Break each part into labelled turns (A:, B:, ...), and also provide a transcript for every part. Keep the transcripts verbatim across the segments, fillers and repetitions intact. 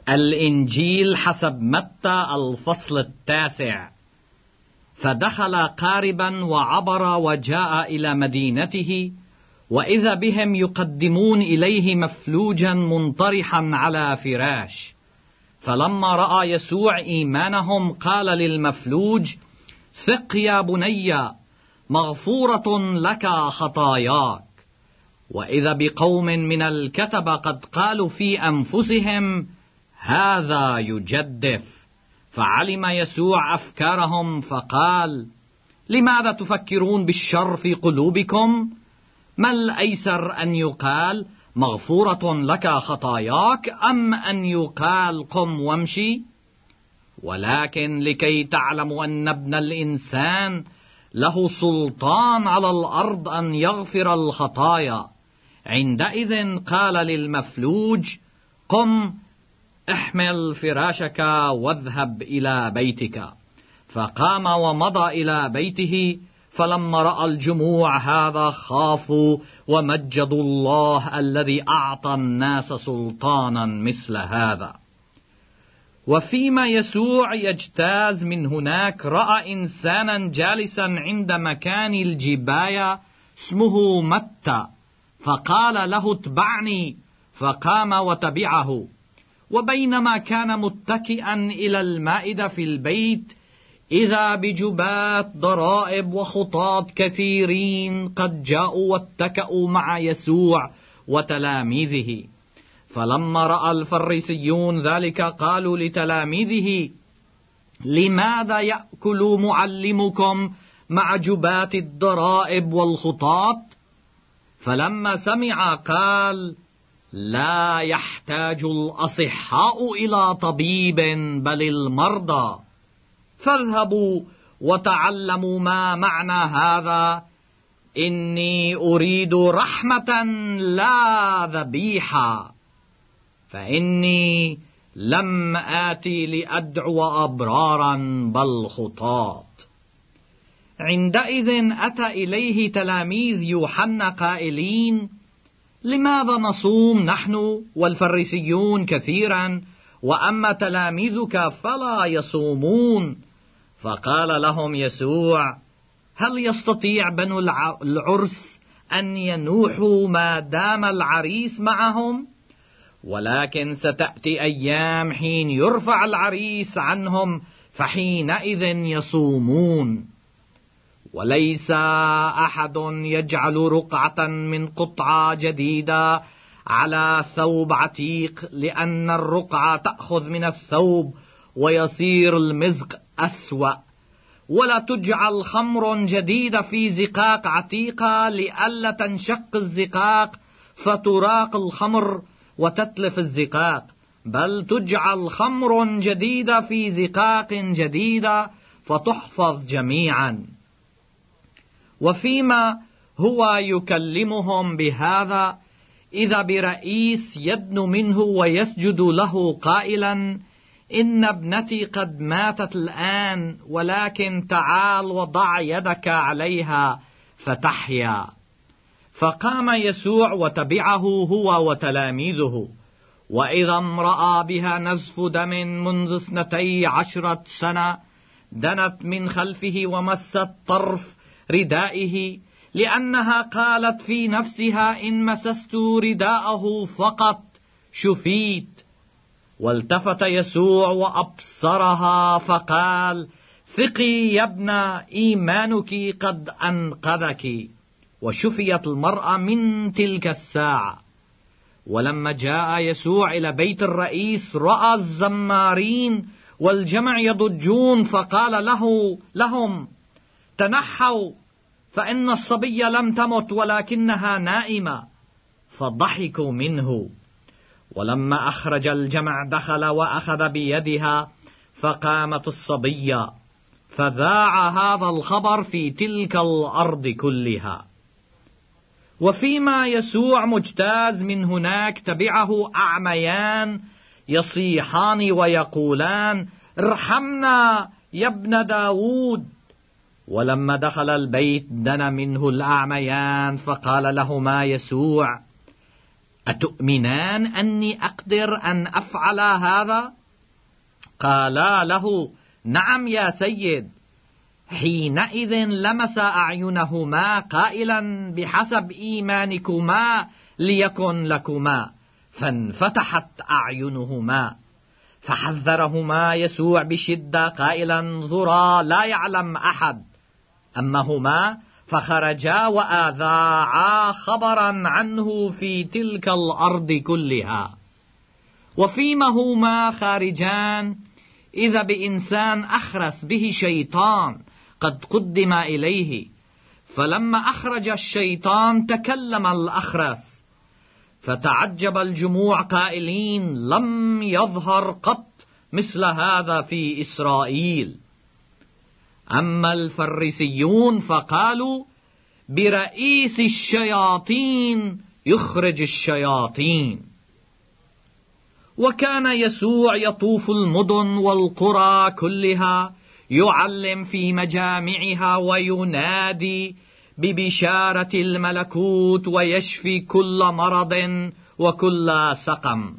A: الإنجيل حسب متى الفصل التاسع. فدخل قاربا وعبر وجاء إلى مدينته، وإذا بهم يقدمون إليه مفلوجا منطرحا على فراش. فلما رأى يسوع إيمانهم قال للمفلوج: ثق يا بني، مغفورة لك خطاياك. وإذا بقوم من الكتبة قد قالوا في أنفسهم: هذا يجدف. فعلم يسوع أفكارهم فقال: لماذا تفكرون بالشر في قلوبكم؟ ما الأيسر أن يقال مغفورة لك خطاياك، أم أن يقال قم وامشي؟ ولكن لكي تعلموا أن ابن الإنسان له سلطان على الأرض أن يغفر الخطايا. عندئذ قال للمفلوج: قم احمل فراشك واذهب إلى بيتك. فقام ومضى إلى بيته. فلما رأى الجموع هذا خافوا ومجدوا الله الذي أعطى الناس سلطانا مثل هذا. وفيما يسوع يجتاز من هناك رأى إنسانا جالسا عند مكان الجباية اسمه متى، فقال له: اتبعني. فقام وتبعه. وبينما كان متكئا إلى المائدة في البيت، إذا بجبات ضرائب وخطاة كثيرين قد جاءوا واتكأوا مع يسوع وتلاميذه. فلما رأى الفريسيون ذلك قالوا لتلاميذه: لماذا يأكل معلمكم مع جبات الضرائب والخطاة؟ فلما سمع قال: لا يحتاج الأصحاء إلى طبيب بل المرضى. فاذهبوا وتعلموا ما معنى هذا: إني أريد رحمة لا ذبيحة، فإني لم آتي لأدعو أبرارا بل خطاة. عندئذ أتى إليه تلاميذ يوحنا قائلين: لماذا نصوم نحن والفريسيون كثيرا، وأما تلاميذك فلا يصومون؟ فقال لهم يسوع: هل يستطيع بنو العرس أن ينوحوا ما دام العريس معهم؟ ولكن ستأتي أيام حين يرفع العريس عنهم، فحينئذ يصومون. وليس أحد يجعل رقعة من قطعة جديدة على ثوب عتيق، لأن الرقعة تأخذ من الثوب ويصير المزق أسوأ. ولا تجعل خمر جديدة في زقاق عتيقة، لئلا تنشق الزقاق فتراق الخمر وتتلف الزقاق، بل تجعل خمر جديدة في زقاق جديدة فتحفظ جميعا. وفيما هو يكلمهم بهذا، إذا برئيس يدنو منه ويسجد له قائلا: إن ابنتي قد ماتت الآن، ولكن تعال وضع يدك عليها فتحيا. فقام يسوع وتبعه هو وتلاميذه. وإذا امرأة بها نزف دم منذ اثنتي عشرة سنة دنت من خلفه ومست طرف ردائه، لأنها قالت في نفسها: إن مسست رداءه فقط شفيت. والتفت يسوع وأبصرها فقال: ثقي يا ابنة، إيمانك قد أنقذك. وشفيت المرأة من تلك الساعة. ولما جاء يسوع إلى بيت الرئيس رأى الزمارين والجمع يضجون، فقال له لهم: تنحوا، فإن الصبية لم تمت ولكنها نائمة. فضحكوا منه. ولما أخرج الجمع دخل وأخذ بيدها، فقامت الصبية. فذاع هذا الخبر في تلك الأرض كلها. وفيما يسوع مجتاز من هناك تبعه أعميان يصيحان ويقولان: ارحمنا يا ابن داود. ولما دخل البيت دنا منه الأعميان، فقال لهما يسوع: أتؤمنان أني أقدر أن أفعل هذا؟ قالا له: نعم يا سيد. حينئذ لمس أعينهما قائلا: بحسب إيمانكما ليكن لكما. فانفتحت أعينهما، فحذرهما يسوع بشدة قائلا: انظرا لا يعلم أحد. أما هما فخرجا وأذاعا خبرا عنه في تلك الأرض كلها. وفيما هما خارجان إذا بإنسان أخرس به شيطان قد قدم إليه، فلما أخرج الشيطان تكلم الأخرس، فتعجب الجموع قائلين: لم يظهر قط مثل هذا في إسرائيل. أما الفريسيون فقالوا: برئيس الشياطين يخرج الشياطين. وكان يسوع يطوف المدن والقرى كلها يعلم في مجامعها وينادي ببشارة الملكوت ويشفي كل مرض وكل سقم.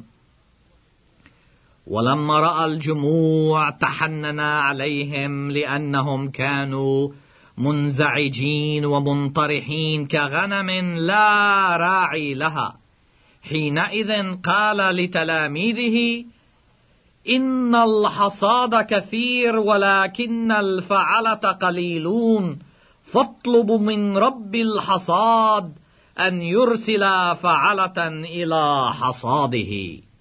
A: ولما رأى الجموع تحنن عليهم، لأنهم كانوا منزعجين ومنطرحين كغنم لا راعي لها. حينئذ قال لتلاميذه: إن الحصاد كثير ولكن الفعلة قليلون، فاطلبوا من رب الحصاد أن يرسل فعلة إلى حصاده.